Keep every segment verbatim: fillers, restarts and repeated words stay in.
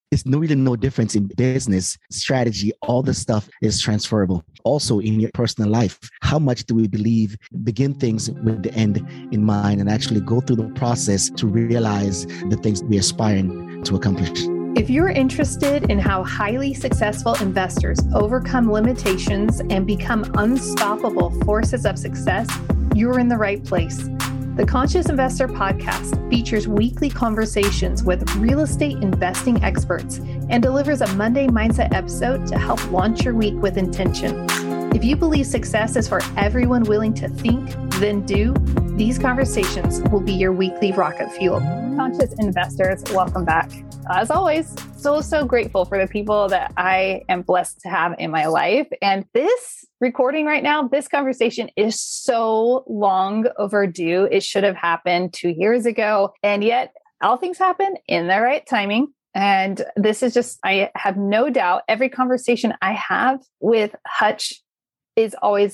It's no really no difference in business strategy. All this stuff is transferable. Also in your personal life, how much do we believe, begin things with the end in mind and actually go through the process to realize the things we're aspiring to accomplish? If you're interested in how highly successful investors overcome limitations and become unstoppable forces of success, you're in the right place. The Conscious Investor podcast features weekly conversations with real estate investing experts and delivers a Monday Mindset episode to help launch your week with intention. If you believe success is for everyone willing to think, then do, these conversations will be your weekly rocket fuel. Conscious Investors, welcome back. As always, so, so grateful for the people that I am blessed to have in my life. And this recording right now, this conversation is so long overdue. It should have happened two years ago. And yet all things happen in the right timing. And this is just, I have no doubt every conversation I have with Hutch is always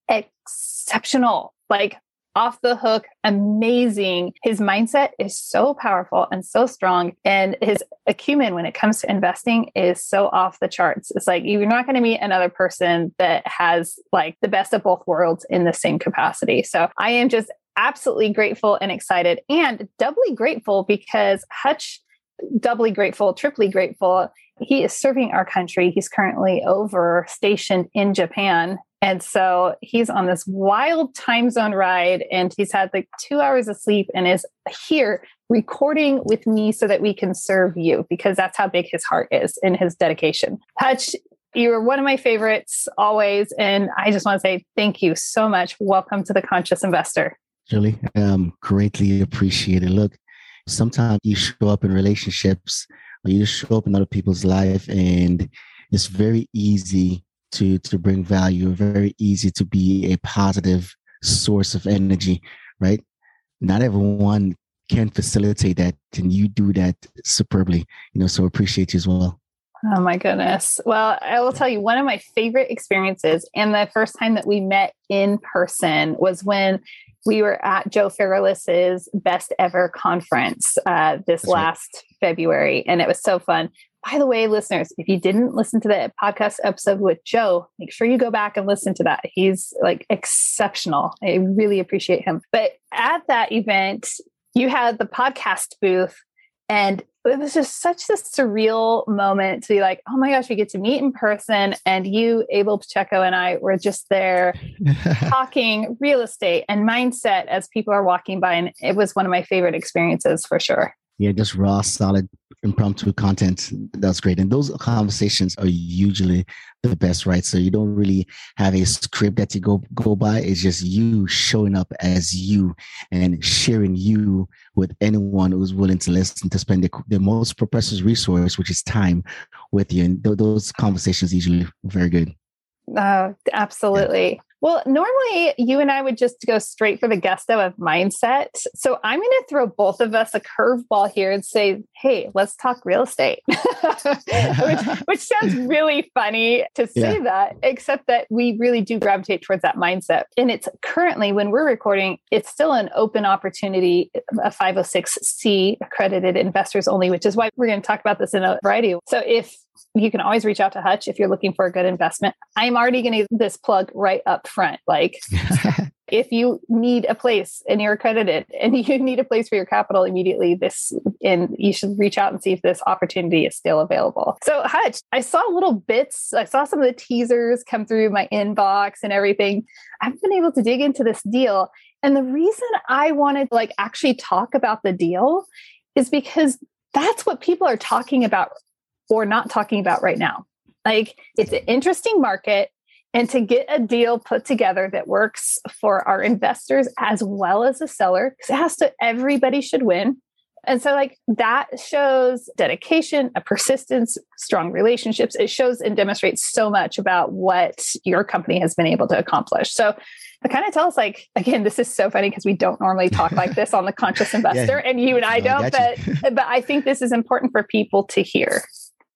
exceptional, like off the hook, amazing. His mindset is so powerful and so strong. And his acumen when it comes to investing is so off the charts. It's like, you're not going to meet another person that has like the best of both worlds in the same capacity. So I am just absolutely grateful and excited, and doubly grateful because Hutch, doubly grateful, triply grateful. He is serving our country. He's currently over stationed in Japan. And so he's on this wild time zone ride, and he's had like two hours of sleep and is here recording with me so that we can serve you, because that's how big his heart is and his dedication. Hutch, you're one of my favorites always. And I just want to say thank you so much. Welcome to the Conscious Investor. Julie, um, greatly appreciated. Look, sometimes you show up in relationships or you just show up in other people's life, and it's very easy to to bring value, very easy to be a positive source of energy, right? Not everyone can facilitate that, and you do that superbly, you know, so appreciate you as well. Oh my goodness. Well, I will tell you, one of my favorite experiences, and the first time that we met in person was when we were at Joe Fairless's Best Ever Conference uh, this That's last right. February, and it was so fun. By the way, listeners, if you didn't listen to the podcast episode with Joe, make sure you go back and listen to that. He's like exceptional. I really appreciate him. But at that event, you had the podcast booth, and it was just such a surreal moment to be like, oh my gosh, we get to meet in person. And you, Abel Pacheco, and I were just there talking real estate and mindset as people are walking by. And it was one of my favorite experiences for sure. Yeah, just raw, solid, impromptu content. That's great. And those conversations are usually the best, right? So you don't really have a script that you go go by. It's just you showing up as you and sharing you with anyone who's willing to listen, to spend the, the most precious resource, which is time, with you. And th- those conversations usually very good. Uh, absolutely. Yeah. Well, normally you and I would just go straight for the gusto of mindset. So I'm going to throw both of us a curveball here and say, hey, let's talk real estate, which, which sounds really funny to say yeah. that, except that we really do gravitate towards that mindset. And it's currently, when we're recording, it's still an open opportunity, a five oh six C accredited investors only, which is why we're going to talk about this in a variety. So if you can always reach out to Hutch if you're looking for a good investment. I'm already going to give this plug right up front. Like if you need a place and you're accredited and you need a place for your capital immediately, this, and you should reach out and see if this opportunity is still available. So Hutch, I saw little bits. I saw some of the teasers come through my inbox and everything. I've been able to dig into this deal. And the reason I wanted to like actually talk about the deal is because that's what people are talking about or not talking about right now. Like, it's an interesting market, and to get a deal put together that works for our investors as well as the seller, because it has to, everybody should win. And so like that shows dedication, a persistence, strong relationships. It shows and demonstrates so much about what your company has been able to accomplish. So it kind of tells like, again, this is so funny because we don't normally talk like this on the Conscious Investor, yeah. and you and I no, don't, I but, but I think this is important for people to hear.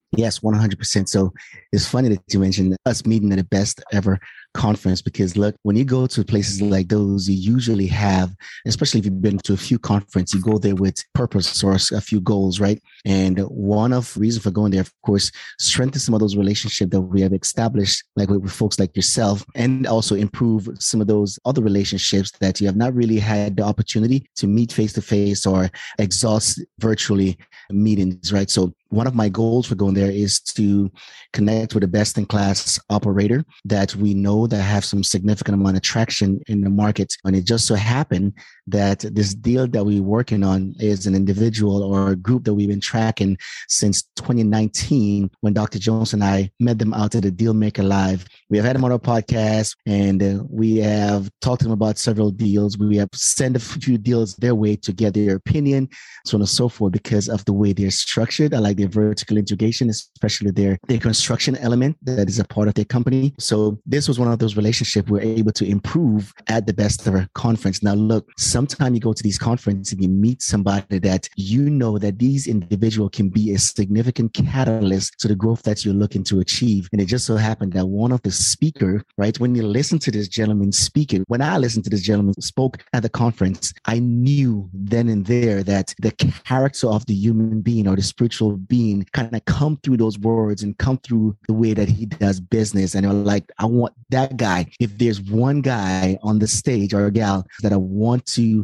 Yes, one hundred percent. So it's funny that you mentioned us meeting at the best ever conference, because look, when you go to places like those, you usually have, especially if you've been to a few conferences, you go there with purpose or a few goals, right? And one of the reasons for going there, of course, strengthen some of those relationships that we have established, like with, with folks like yourself, and also improve some of those other relationships that you have not really had the opportunity to meet face to face or exhaust virtually meetings, right? So one of my goals for going there is to connect with a best in class operator that we know that have some significant amount of traction in the market. And it just so happened that this deal that we're working on is an individual or a group that we've been tracking since twenty nineteen, when Doctor Jones and I met them out at the Dealmaker Live. We have had them on our podcast, and uh, we have talked to them about several deals. We have sent a few deals their way to get their opinion, so on and so forth, because of the way they're structured. I like their vertical integration, especially their, their construction element that is a part of their company. So this was one of those relationships we're able to improve at the best ever conference. Now, look, sometimes you go to these conferences and you meet somebody that you know that these individuals can be a significant catalyst to the growth that you're looking to achieve. And it just so happened that one of the speaker, right, when you listen to this gentleman speaking, when I listened to this gentleman spoke at the conference, I knew then and there that the character of the human being or the spiritual being kind of come through those words and come through the way that he does business. And I'm like, I want that guy. If there's one guy on the stage or a gal that I want to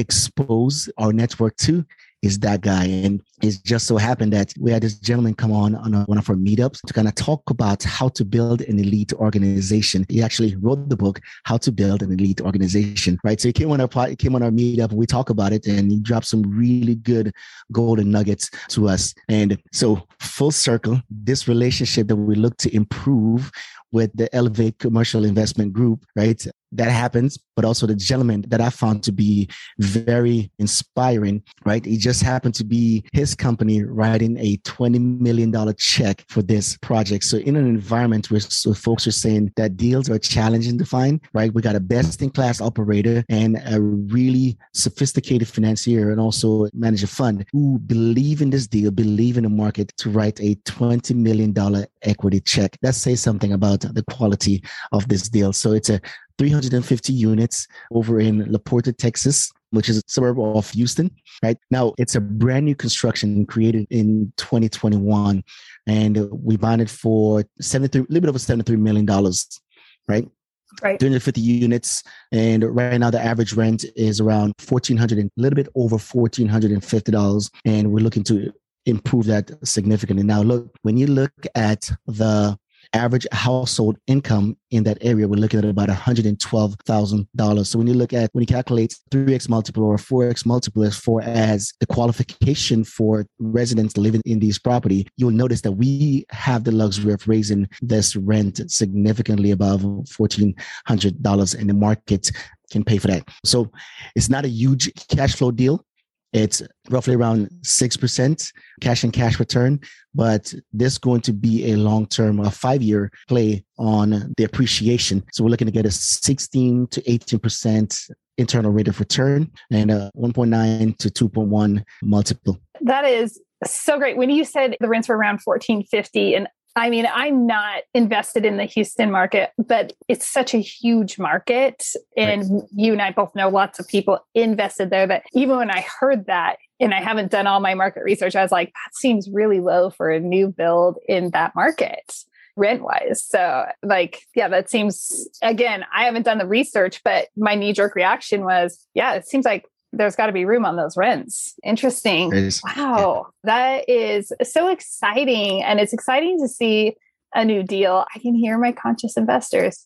expose our network to, is that guy. And it just so happened that we had this gentleman come on on a, one of our meetups to kind of talk about how to build an elite organization. He actually wrote the book, How to Build an Elite Organization, right? So he came on our he came on our meetup and we talk about it, and he dropped some really good golden nuggets to us. And so full circle, this relationship that we look to improve with the Elevate Commercial Investment Group, right? That happens, but also the gentleman that I found to be very inspiring, right? It just happened to be his company writing a twenty million dollars check for this project. So in an environment where so folks are saying that deals are challenging to find, right? We got a best-in-class operator and a really sophisticated financier and also manager fund who believe in this deal, believe in the market to write a twenty million dollars equity check. That says something about the quality of this deal. So it's a three hundred fifty units over in La Porta, Texas, which is a suburb of Houston, right? Now, it's a brand new construction created in twenty twenty-one, and we bought it for seventy-three, a little bit over seventy-three million dollars, right? Right. three hundred fifty units. And right now, the average rent is around fourteen hundred dollars, a little bit over fourteen hundred fifty dollars. And we're looking to improve that significantly. Now, look, when you look at the average household income in that area, we're looking at about one hundred twelve thousand dollars. So when you look at, when you calculate three X multiple or four X multiple as far as the qualification for residents living in these property, you'll notice that we have the luxury of raising this rent significantly above fourteen hundred dollars, and the market can pay for that. So it's not a huge cash flow deal. It's roughly around six percent cash and cash return, but this is going to be a long-term, a five-year play on the appreciation. So we're looking to get a sixteen to eighteen percent internal rate of return and a one point nine to two point one multiple. That is so great. When you said the rents were around fourteen fifty, and I mean, I'm not invested in the Houston market, but it's such a huge market. And right. You and I both know lots of people invested there, that even when I heard that, and I haven't done all my market research, I was like, that seems really low for a new build in that market, rent-wise. So like, yeah, that seems, again, I haven't done the research, but my knee-jerk reaction was, yeah, it seems like there's got to be room on those rents. Interesting. Wow. Yeah. That is so exciting. And it's exciting to see a new deal. I can hear my conscious investors.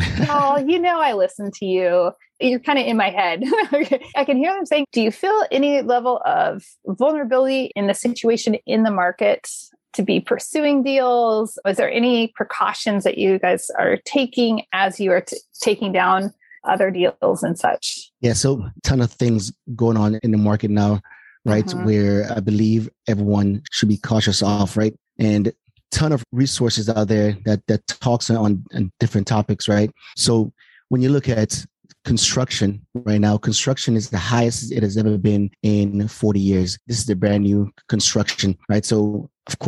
Oh, you know, I listen to you. You're kind of in my head. I can hear them saying, do you feel any level of vulnerability in the situation in the market to be pursuing deals? Was there any precautions that you guys are taking as you are t- taking down other deals and such? Yeah, so a ton of things going on in the market now, right? Uh-huh. Where I believe everyone should be cautious of, right? And ton of resources out there that that talks on, on different topics, right? So when you look at construction right now, construction is the highest it has ever been in forty years. This is the brand new construction, right? So of course,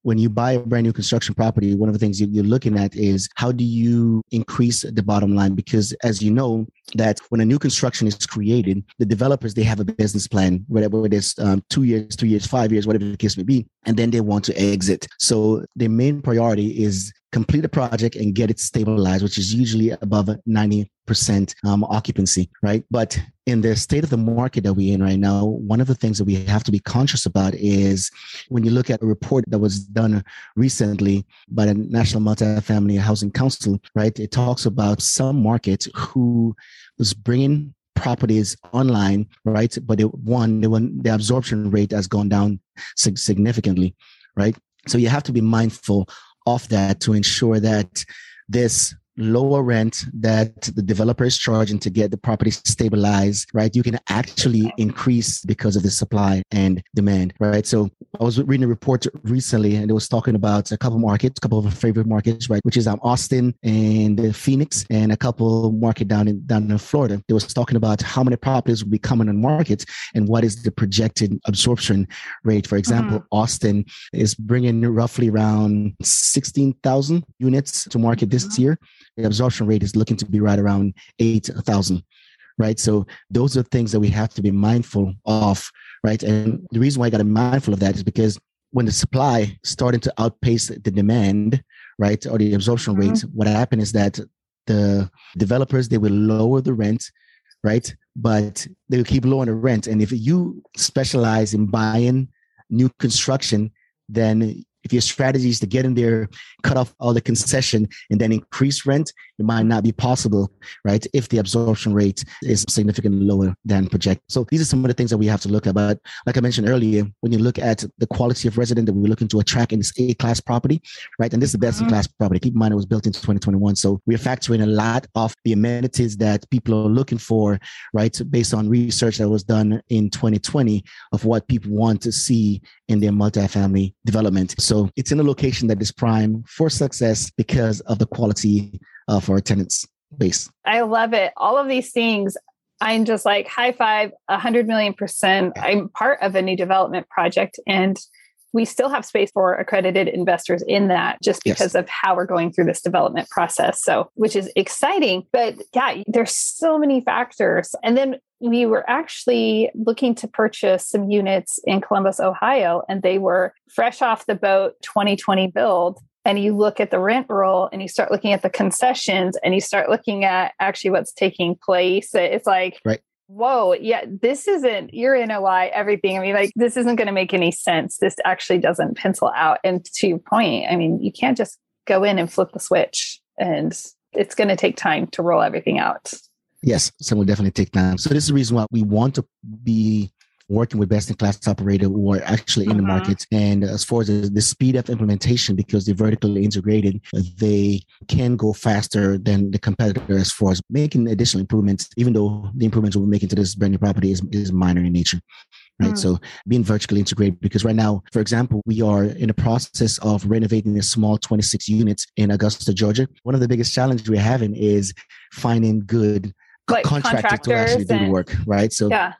when you buy a brand new construction property, one of the things you're looking at is how do you increase the bottom line? Because as you know, that when a new construction is created, the developers, they have a business plan, whatever it is, um, two years, three years, five years, whatever the case may be, and then they want to exit. So their main priority is complete a project and get it stabilized, which is usually above ninety percent um, occupancy, right? But in the state of the market that we're in right now, one of the things that we have to be conscious about is when you look at a report that was done recently by the National Multifamily Housing Council, right? It talks about some markets who was bringing properties online, right? But it, one, they went, the absorption rate has gone down significantly, right? So you have to be mindful of that to ensure that this lower rent that the developer is charging to get the property stabilized, right? You can actually increase because of the supply and demand, right? So I was reading a report recently and it was talking about a couple markets, a couple of our favorite markets, right? Which is um, Austin and Phoenix and a couple market down in, down in Florida. It was talking about how many properties will be coming on market and what is the projected absorption rate. For example, mm-hmm. Austin is bringing roughly around sixteen thousand units to market this mm-hmm. year. The absorption rate is looking to be right around eight thousand, right? So those are things that we have to be mindful of, right? And the reason why I got to be mindful of that is because when the supply starting to outpace the demand, right, or the absorption mm-hmm. rates, what happened is that the developers, they will lower the rent, right? But they will keep lowering the rent. And if you specialize in buying new construction, then if your strategy is to get in there, cut off all the concession, and then increase rent, it might not be possible, right? If the absorption rate is significantly lower than projected. So these are some of the things that we have to look at. But like I mentioned earlier, when you look at the quality of resident that we're looking to attract in this A-class property, right? And this is the best-in-class property. Keep in mind, it was built in twenty twenty-one. So we're factoring a lot of the amenities that people are looking for, right? Based on research that was done in twenty twenty of what people want to see in their multifamily development. So it's in a location that is prime for success because of the quality of our tenants base. I love it. All of these things, I'm just like high five, a hundred million percent. I'm part of a new development project and we still have space for accredited investors in that just because yes. of how we're going through this development process. So, which is exciting, but yeah, there's so many factors. And then we were actually looking to purchase some units in Columbus, Ohio, and they were fresh off the boat twenty twenty build. And you look at the rent roll and you start looking at the concessions and you start looking at actually what's taking place. It's like, right. Whoa, yeah, this isn't your N O I, everything. I mean, like, this isn't going to make any sense. This actually doesn't pencil out. And to your point, I mean, you can't just go in and flip the switch and it's going to take time to roll everything out. Yes, some will definitely take time. So this is the reason why we want to be working with best-in-class operator who are actually in mm-hmm. the market. And as far as the, the speed of implementation, because they're vertically integrated, they can go faster than the competitor as far as making additional improvements, even though the improvements we're making to this brand new property is, is minor in nature. Right. Mm. So being vertically integrated, because right now, for example, we are in the process of renovating a small twenty-six units in Augusta, Georgia. One of the biggest challenges we're having is finding good like contractors, contractors to actually do the work. Right. So yeah.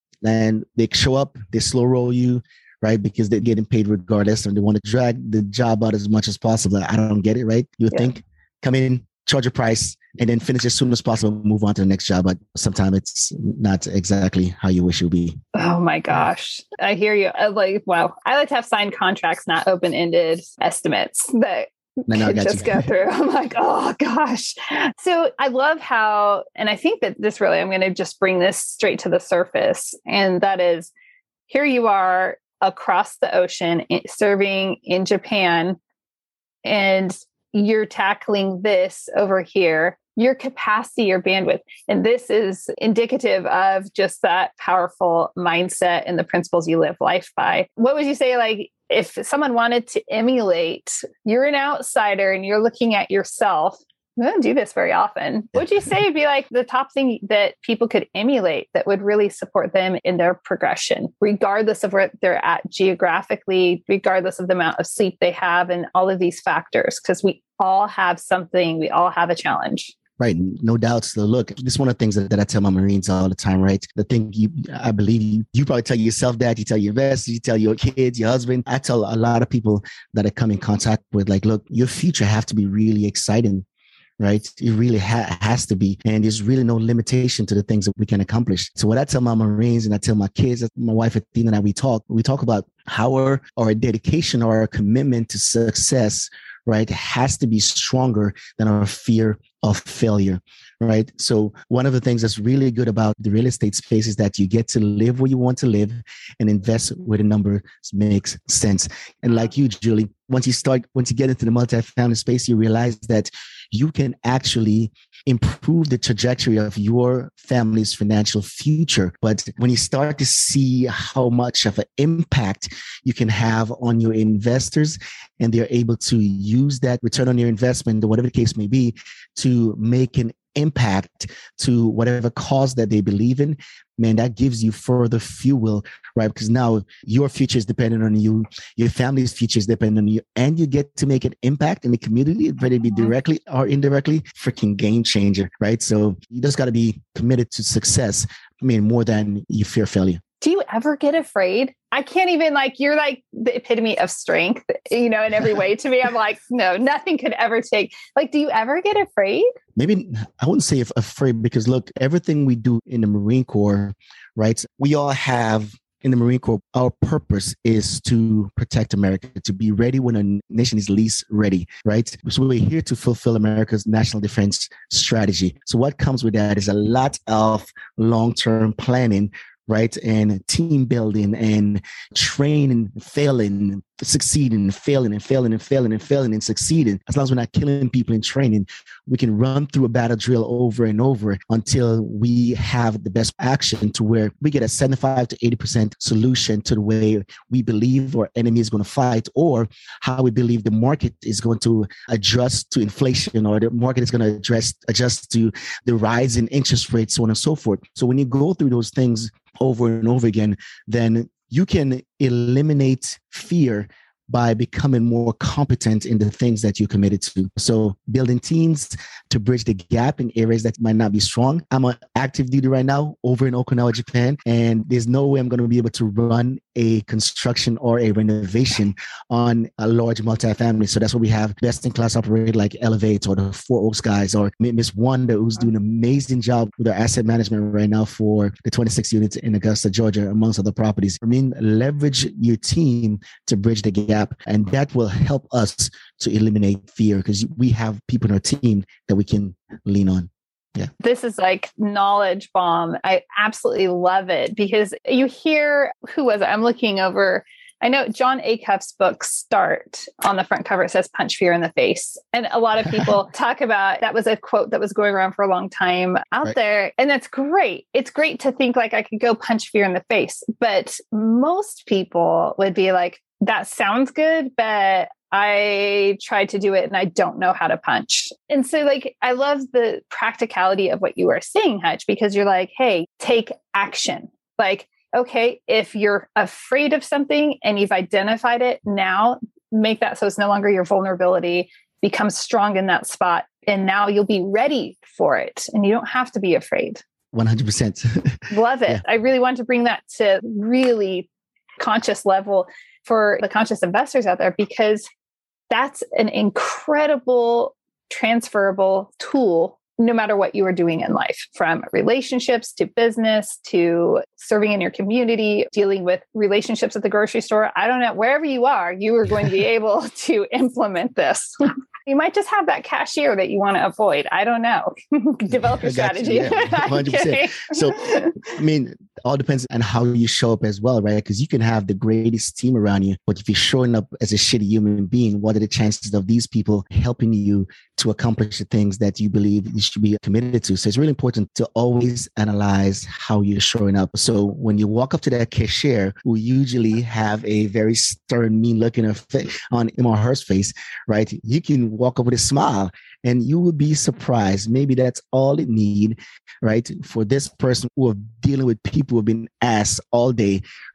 And they show up, they slow roll you, right? Because they're getting paid regardless, and they want to drag the job out as much as possible. I don't get it, right? You would yeah. think, come in, charge a price, and then finish as soon as possible, move on to the next job. But sometimes it's not exactly how you wish it would be. Oh my gosh. I hear you. I like, wow. I like to have signed contracts, not open-ended estimates that No, no, just you. go through. I'm like, oh gosh. So I love how, and I think that this really, I'm going to just bring this straight to the surface. And that is, here you are across the ocean serving in Japan, and you're tackling this over here, your capacity, your bandwidth. And this is indicative of just that powerful mindset and the principles you live life by. What would you say, like, if someone wanted to emulate, you're an outsider and you're looking at yourself, we don't do this very often. What would you say would be like the top thing that people could emulate that would really support them in their progression, regardless of where they're at geographically, regardless of the amount of sleep they have and all of these factors? Because we all have something, we all have a challenge. Right. No doubt. So look, this is one of the things that, that I tell my Marines all the time, right? The thing you, I believe you, you probably tell yourself that, you tell your investors, you tell your kids, your husband. I tell a lot of people that I come in contact with, like, look, your future have to be really exciting, right? It really ha- has to be. And there's really no limitation to the things that we can accomplish. So what I tell my Marines and I tell my kids, my wife, Athena, and I, we talk, we talk about how our, our dedication or our commitment to success, right, has to be stronger than our fear of failure, right? So one of the things that's really good about the real estate space is that you get to live where you want to live and invest where the numbers makes sense. And like you, Julie, once you start, once you get into the multifamily space, you realize that you can actually improve the trajectory of your family's financial future. But when you start to see how much of an impact you can have on your investors, and they're able to use that return on your investment, or whatever the case may be, to make an impact to whatever cause that they believe in, man, that gives you further fuel, right? Because now your future is dependent on you, your family's future is dependent on you, and you get to make an impact in the community, whether it be directly or indirectly. Freaking game changer, right? So you just got to be committed to success. I mean, more than you fear failure. Do you ever get afraid? I can't even, like, you're like the epitome of strength, you know, in every way to me. I'm like, no, nothing could ever take, like, do you ever get afraid? Maybe I wouldn't say afraid, because look, everything we do in the Marine Corps, right? We all have in the Marine Corps, our purpose is to protect America, to be ready when a nation is least ready, right? So we're here to fulfill America's national defense strategy. So what comes with that is a lot of long-term planning, right? And team building and training, failing, succeeding, failing and failing and failing and failing and succeeding. As long as we're not killing people in training, we can run through a battle drill over and over until we have the best action to where we get a seventy-five to eighty percent solution to the way we believe our enemy is going to fight, or how we believe the market is going to adjust to inflation, or the market is going to address, adjust to the rise in interest rates, so on and so forth. So when you go through those things over and over again, then you can eliminate fear by becoming more competent in the things that you're committed to. So building teams to bridge the gap in areas that might not be strong. I'm on active duty right now over in Okinawa, Japan, and there's no way I'm going to be able to run a construction or a renovation on a large multifamily. So that's why we have best-in-class operator like Elevate or the Four Oaks guys, or Miss Wanda, who's doing an amazing job with our asset management right now for the twenty-six units in Augusta, Georgia, amongst other properties. I mean, leverage your team to bridge the gap, and that will help us to eliminate fear, because we have people in our team that we can lean on. Yeah. This is like knowledge bomb. I absolutely love it, because you hear, who was it? I'm looking over. I know John Acuff's book Start, on the front cover, it says punch fear in the face. And a lot of people talk about, that was a quote that was going around for a long time out right there. And that's great. It's great to think like I could go punch fear in the face. But most people would be like, that sounds good, but I tried to do it and I don't know how to punch. And so like, I love the practicality of what you are saying, Hutch, because you're like, hey, take action. Like, okay, if you're afraid of something and you've identified it, now make that so it's no longer your vulnerability, become strong in that spot. And now you'll be ready for it. And you don't have to be afraid. one hundred percent. Love it. Yeah. I really want to bring that to really conscious level for the conscious investors out there, because that's an incredible transferable tool, no matter what you are doing in life, from relationships to business to serving in your community, dealing with relationships at the grocery store. I don't know, wherever you are, you are going to be able to implement this. You might just have that cashier that you want to avoid. I don't know. Develop your strategy. You, yeah, one hundred percent. So, I mean, all depends on how you show up as well, right? Because you can have the greatest team around you, but if you're showing up as a shitty human being, what are the chances of these people helping you to accomplish the things that you believe you should be committed to? So it's really important to always analyze how you're showing up. So when you walk up to that cashier, who usually have a very stern, mean look in her face, on him or her face, right? You can walk up with a smile, and you will be surprised. Maybe that's all it need, right? For this person who are dealing with people who have been asked all day, right?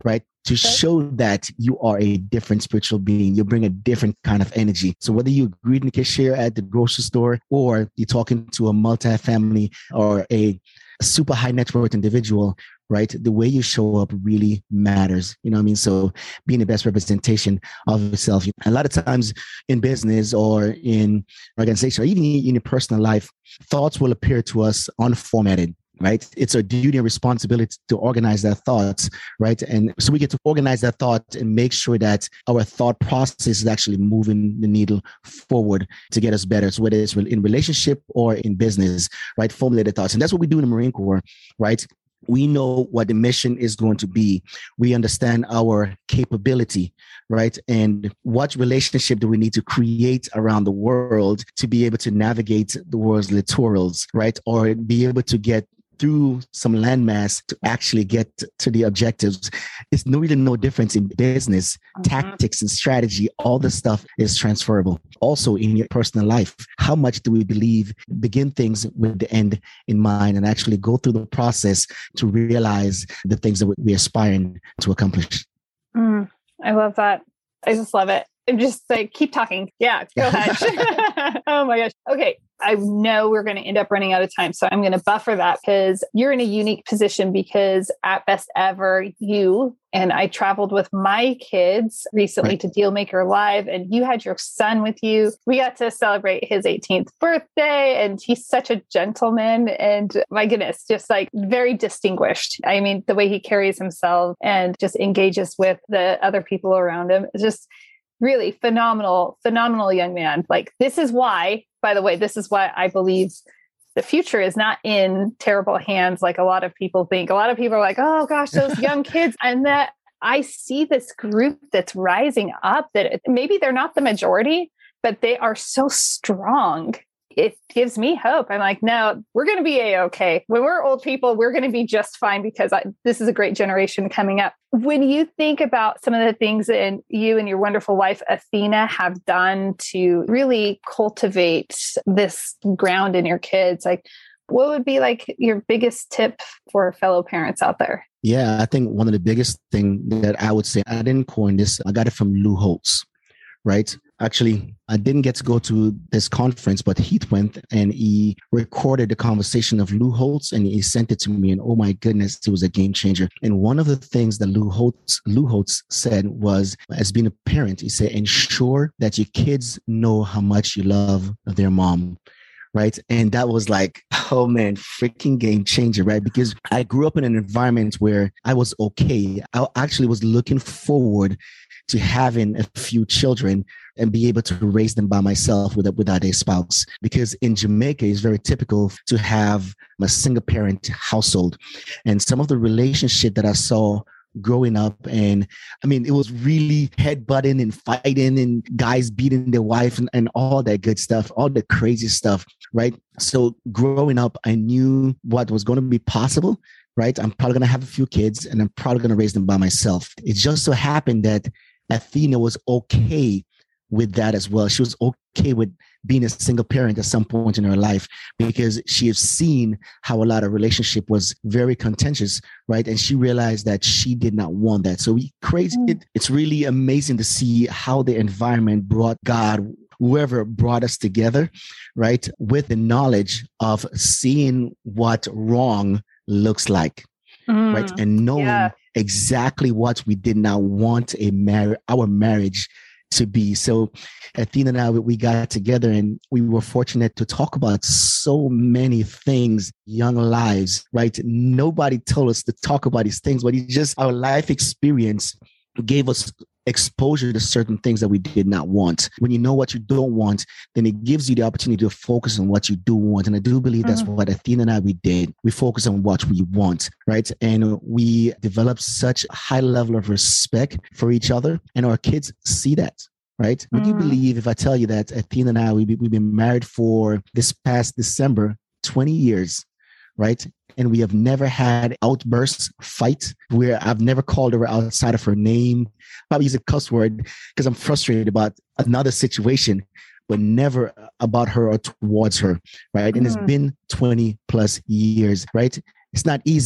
to show that you are a different spiritual being. You bring a different kind of energy. So whether you're greeting the cashier at the grocery store or you're talking to a multifamily or a super high net worth individual, right? The way you show up really matters. You know what I mean? So being the best representation of yourself. A lot of times in business or in organization or even in your personal life, thoughts will appear to us unformatted. Right. It's our duty and responsibility to organize their thoughts. Right. And so we get to organize that thought and make sure that our thought process is actually moving the needle forward to get us better. So whether it's in relationship or in business, right. Formulated thoughts. And that's what we do in the Marine Corps. Right. We know what the mission is going to be. We understand our capability, right? And what relationship do we need to create around the world to be able to navigate the world's littorals, right? Or be able to get through some landmass to actually get to the objectives. It's no, really no difference in business, mm-hmm. tactics and strategy. All the stuff is transferable. Also in your personal life, how much do we believe, begin things with the end in mind and actually go through the process to realize the things that we're aspiring to accomplish? Mm, I love that. I just love it. I'm just like, keep talking. Yeah, go ahead. Oh my gosh. Okay. I know we're going to end up running out of time. So I'm going to buffer that because you're in a unique position because at Best Ever, you and I traveled with my kids recently right. to Dealmaker Live, and you had your son with you. We got to celebrate his eighteenth birthday, and he's such a gentleman. And my goodness, just like very distinguished. I mean, the way he carries himself and just engages with the other people around him is just really phenomenal, phenomenal young man. Like, this is why, by the way, this is why I believe the future is not in terrible hands like a lot of people think. A lot of people are like, oh gosh, those young kids. And that I see this group that's rising up that maybe they're not the majority, but they are so strong. It gives me hope. I'm like, no, we're going to be A-okay. When we're old people, we're going to be just fine because I, this is a great generation coming up. When you think about some of the things that you and your wonderful wife, Athena, have done to really cultivate this ground in your kids, like what would be like your biggest tip for fellow parents out there? Yeah, I think one of the biggest things that I would say, I didn't coin this, I got it from Lou Holtz, right? Actually, I didn't get to go to this conference, but Heath went and he recorded the conversation of Lou Holtz and he sent it to me. And oh my goodness, it was a game changer. And one of the things that Lou Holtz, Lou Holtz said was, as being a parent, he said, ensure that your kids know how much you love their mom. Right. And that was like, oh man, freaking game changer. Right. Because I grew up in an environment where I was okay. I actually was looking forward to having a few children and be able to raise them by myself without, without a spouse. Because in Jamaica, it's very typical to have a single parent household. And some of the relationship that I saw growing up, and I mean, it was really headbutting and fighting and guys beating their wife and, and all that good stuff, all the crazy stuff, right? So growing up, I knew what was going to be possible, right? I'm probably going to have a few kids and I'm probably going to raise them by myself. It just so happened that Athena was okay with that as well. She was okay with being a single parent at some point in her life because she has seen how a lot of relationship was very contentious, right? And she realized that she did not want that. So we crazy. Mm. It, it's really amazing to see how the environment brought God, whoever brought us together, right? With the knowledge of seeing what wrong looks like, mm. right? And knowing yeah. exactly what we did not want a mar- our marriage to be. So Athena and I, we got together and we were fortunate to talk about so many things, young lives, right? Nobody told us to talk about these things, but it's just our life experience gave us exposure to certain things that we did not want. When you know what you don't want, then it gives you the opportunity to focus on what you do want. And I do believe that's mm-hmm. what Athena and I, we did. We focus on what we want, right? And we developed such a high level of respect for each other. And our kids see that, right? Mm-hmm. Would you believe if I tell you that Athena and I, we, we've been married for this past December, twenty years, right? And we have never had outbursts, fight, where I've never called her outside of her name. Probably use a cuss word because I'm frustrated about another situation, but never about her or towards her, right? And mm. it's been twenty plus years, right? It's not easy,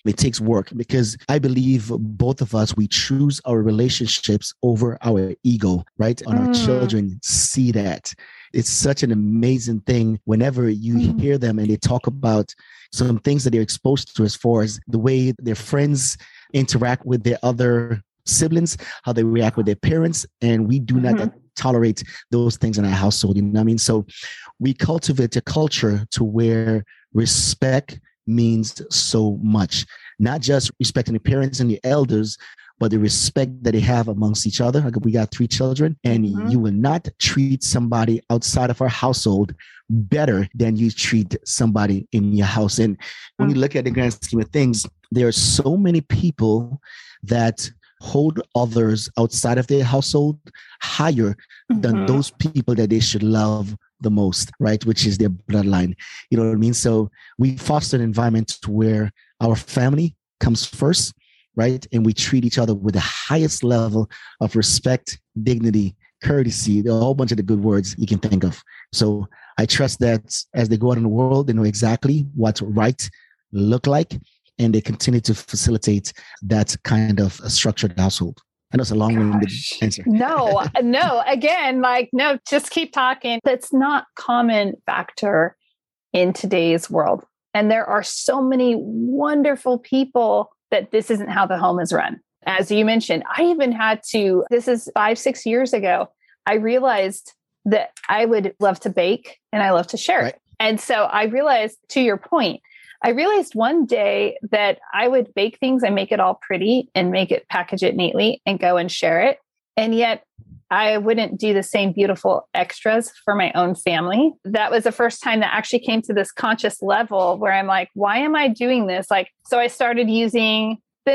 It takes work because I believe both of us, we choose our relationships over our ego, right? And mm. our children see that. It's such an amazing thing whenever you mm. hear them and they talk about some things that they're exposed to as far as the way their friends interact with their other siblings, how they react with their parents. And we do mm-hmm. not tolerate those things in our household. You know what I mean? So we cultivate a culture to where respect means so much, not just respecting the parents and the elders, but the respect that they have amongst each other. Like we got three children, and mm-hmm. you will not treat somebody outside of our household better than you treat somebody in your house. And when mm-hmm. you look at the grand scheme of things, there are so many people that hold others outside of their household higher mm-hmm. than those people that they should love the most, right? Which is their bloodline. You know what I mean? So we foster an environment where our family comes first, right? And we treat each other with the highest level of respect, dignity, courtesy, a whole bunch of the good words you can think of. So I trust that as they go out in the world, they know exactly what right look like, and they continue to facilitate that kind of a structured household. I know it's a long-winded answer. No, no. Again, like, no, just keep talking. That's not common factor in today's world. And there are so many wonderful people that this isn't how the home is run. As you mentioned, I even had to, this is five, six years ago, I realized that I would love to bake and I love to share right. it. And so I realized, to your point, I realized one day that I would bake things and make it all pretty and make it, package it neatly and go and share it. And yet I wouldn't do the same beautiful extras for my own family. That was the first time that actually came to this conscious level where I'm like, why am I doing this? Like, so I started using the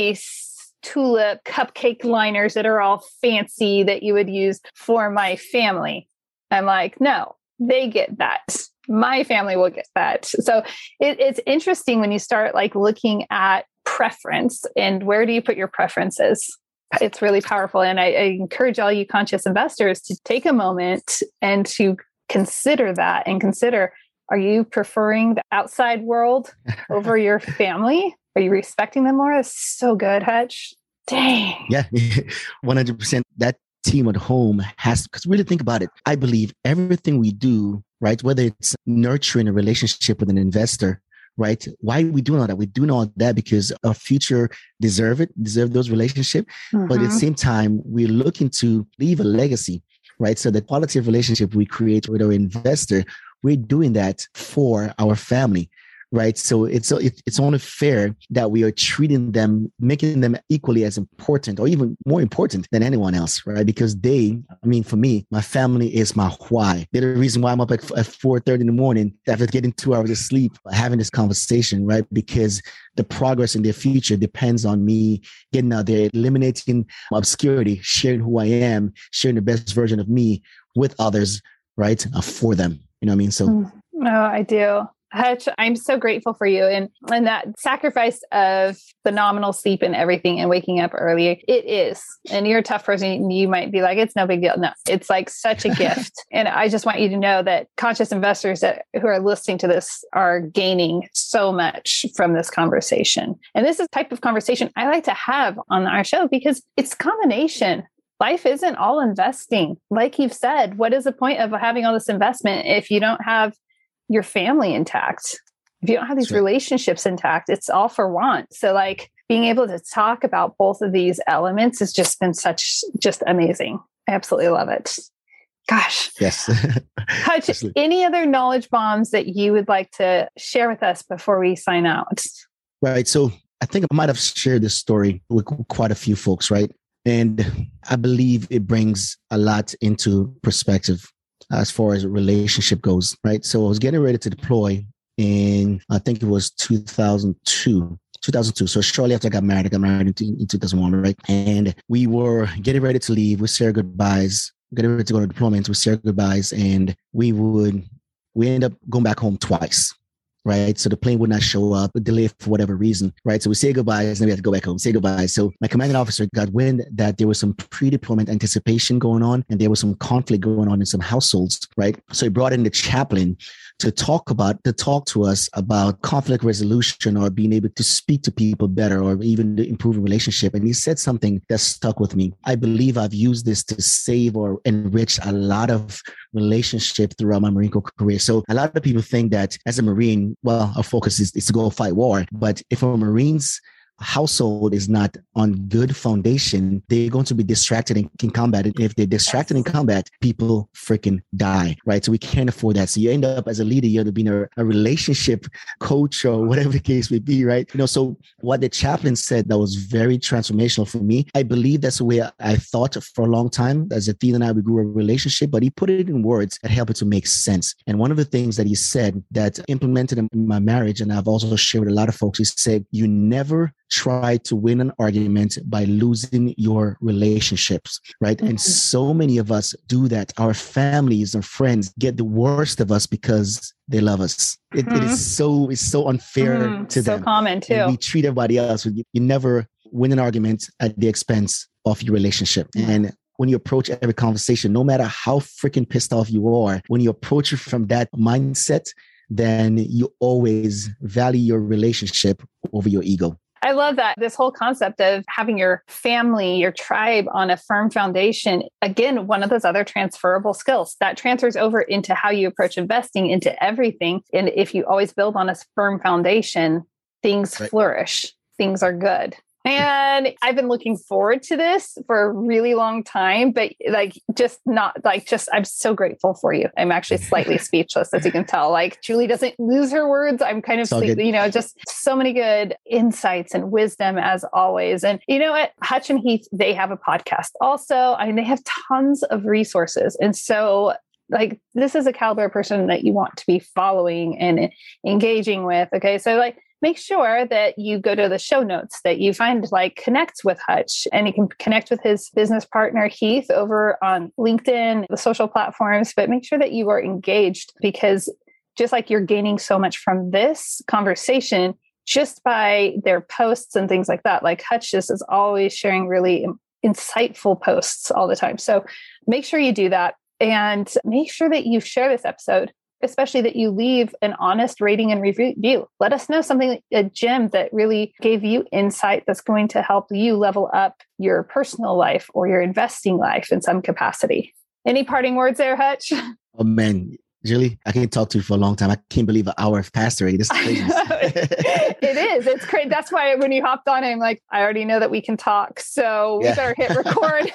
nice tulip cupcake liners that are all fancy that you would use for my family. I'm like, no, they get that. My family will get that. So it, it's interesting when you start like looking at preference and where do you put your preferences? It's really powerful. And I, I encourage all you conscious investors to take a moment and to consider that and consider, are you preferring the outside world over your family? Are you respecting them more? That's so good, Hutch. Dang. Yeah, one hundred percent. That team at home has, because really think about it. I believe everything we do, right, whether it's nurturing a relationship with an investor, right? Why are we doing all that? We're doing all that because our future deserve it, deserve those relationships. Mm-hmm. But at the same time, we're looking to leave a legacy, right? So the quality of relationship we create with our investor, we're doing that for our family. Right. So it's it's only fair that we are treating them, making them equally as important or even more important than anyone else. Right. Because they, I mean, for me, my family is my why. They're the reason why I'm up at, at four thirty in the morning after getting two hours of sleep, having this conversation. Right. Because the progress in their future depends on me getting out there, eliminating obscurity, sharing who I am, sharing the best version of me with others. Right. Uh, for them. You know what I mean? So. No, I do. Hutch, I'm so grateful for you. And, and that sacrifice of phenomenal sleep and everything and waking up early, it is. And you're a tough person. You might be like, it's no big deal. No, it's like such a gift. And I just want you to know that conscious investors that who are listening to this are gaining so much from this conversation. And this is the type of conversation I like to have on our show because it's a combination. Life isn't all investing. Like you've said, what is the point of having all this investment if you don't have your family intact? If you don't have these sure. relationships intact, it's all for want. So like being able to talk about both of these elements has just been such just amazing. I absolutely love it. Gosh. Yes. Hutch, any other knowledge bombs that you would like to share with us before we sign out? Right. So I think I might have shared this story with quite a few folks, right? And I believe it brings a lot into perspective as far as a relationship goes, right? So I was getting ready to deploy in, I think it was two thousand two. two thousand two. So shortly after I got married, I got married in, in two thousand one, right? And we were getting ready to leave. We said goodbyes, getting ready to go to deployment. We said goodbyes, and we would, we ended up going back home twice, right? So the plane would not show up, delay for whatever reason, right? So we say goodbyes, and then we have to go back home, say goodbye. So my commanding officer got wind that there was some pre-deployment anticipation going on, and there was some conflict going on in some households, right? So he brought in the chaplain to talk about, to talk to us about conflict resolution or being able to speak to people better or even to improve a relationship. And he said something that stuck with me. I believe I've used this to save or enrich a lot of relationship throughout my Marine Corps career. So a lot of people think that as a Marine, well, our focus is, is to go fight war. But if a Marine's household is not on good foundation, they're going to be distracted in, in combat. And if they're distracted in combat, people freaking die, right? So we can't afford that. So you end up as a leader, you end up being a, a relationship coach or whatever the case may be, right? You know, so what the chaplain said that was very transformational for me. I believe that's the way I, I thought for a long time. As Athena and I, we grew a relationship, but he put it in words that helped it to make sense. And one of the things that he said that implemented in my marriage, and I've also shared with a lot of folks, he said, you never try to win an argument by losing your relationships, right? Mm-hmm. And so many of us do that. Our families and friends get the worst of us because they love us. It, mm-hmm. it is so it's so unfair mm, to so them. So common too. And we treat everybody else. You, you never win an argument at the expense of your relationship. Mm-hmm. And when you approach every conversation, no matter how freaking pissed off you are, when you approach it from that mindset, then you always value your relationship over your ego. I love that. This whole concept of having your family, your tribe on a firm foundation, again, one of those other transferable skills that transfers over into how you approach investing, into everything. And if you always build on a firm foundation, things right. flourish, things are good. And I've been looking forward to this for a really long time, but like, just not like, just, I'm so grateful for you. I'm actually slightly speechless, as you can tell. Like Julie doesn't lose her words. I'm kind of, you know, just so many good insights and wisdom as always. And you know what? Hutch and Heath, they have a podcast also. I mean, they have tons of resources. And so like, this is a caliber person that you want to be following and engaging with. Okay. So like, make sure that you go to the show notes, that you find like connects with Hutch, and you can connect with his business partner, Heath, over on LinkedIn, the social platforms, but make sure that you are engaged, because just like you're gaining so much from this conversation, just by their posts and things like that, like Hutch just is always sharing really insightful posts all the time. So make sure you do that, and make sure that you share this episode, especially that you leave an honest rating and review. Let us know something, a gem that really gave you insight that's going to help you level up your personal life or your investing life in some capacity. Any parting words there, Hutch? Oh, man. Julie, I can't talk to you for a long time. I can't believe an hour has passed already. This is crazy. It is. It's crazy. That's why when you hopped on, I'm like, I already know that we can talk. So we yeah. better hit record.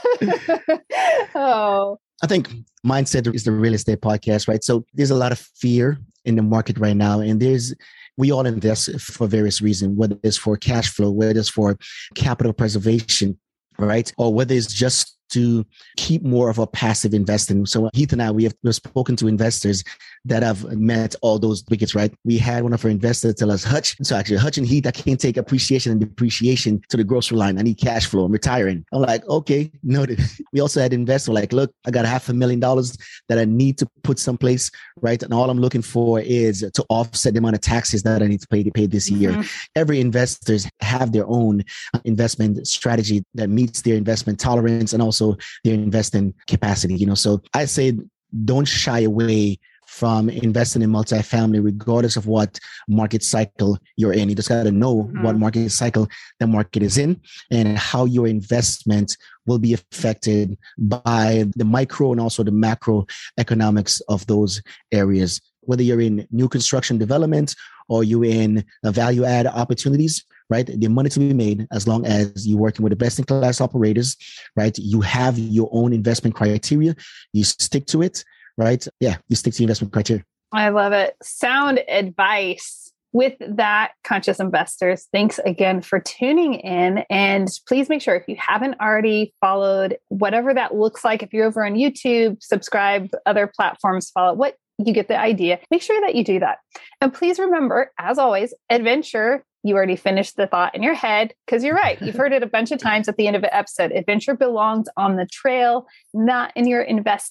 Oh. I think Mindset is the real estate podcast, right? So there's a lot of fear in the market right now. And there's, we all invest for various reasons, whether it's for cash flow, whether it's for capital preservation, right? Or whether it's just to keep more of a passive investing. So Heath and I, we have we've spoken to investors that have met all those wickets, right? We had one of our investors tell us, Hutch, so actually Hutch and Heath, I can't take appreciation and depreciation to the grocery line. I need cash flow. I'm retiring. I'm like, okay, noted. We also had investors like, look, I got half a million dollars that I need to put someplace, right? And all I'm looking for is to offset the amount of taxes that I need to pay to pay this year. Mm-hmm. Every investors have their own investment strategy that meets their investment tolerance and also their investing capacity, you know. So I say don't shy away from investing in multifamily, regardless of what market cycle you're in. You just got to know mm-hmm. what market cycle the market is in and how your investment will be affected by the micro and also the macro economics of those areas. Whether you're in new construction development or you're in value add opportunities, right? The money to be made as long as you're working with the best in class operators, right? You have your own investment criteria. You stick to it, right? Yeah, you stick to investment criteria. I love it. Sound advice. With that, conscious investors, thanks again for tuning in. And please make sure, if you haven't already followed, whatever that looks like, if you're over on YouTube, subscribe, other platforms, follow what you get the idea. Make sure that you do that. And please remember, as always, adventure, you already finished the thought in your head, because you're right. You've heard it a bunch of times at the end of an episode. Adventure belongs on the trail, not in your investing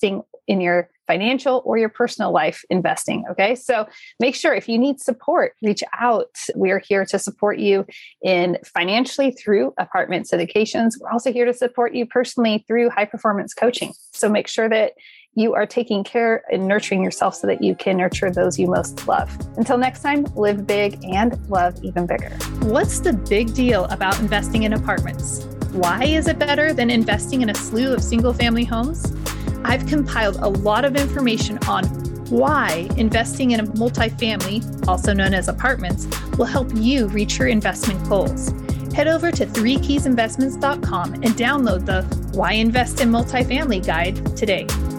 in your financial or your personal life investing. Okay. So make sure if you need support, reach out. We are here to support you in financially through apartment syndications. We're also here to support you personally through high performance coaching. So make sure that you are taking care and nurturing yourself so that you can nurture those you most love. Until next time, live big and love even bigger. What's the big deal about investing in apartments? Why is it better than investing in a slew of single-family homes? I've compiled a lot of information on why investing in a multifamily, also known as apartments, will help you reach your investment goals. Head over to three keys investments dot com and download the Why Invest in Multifamily guide today.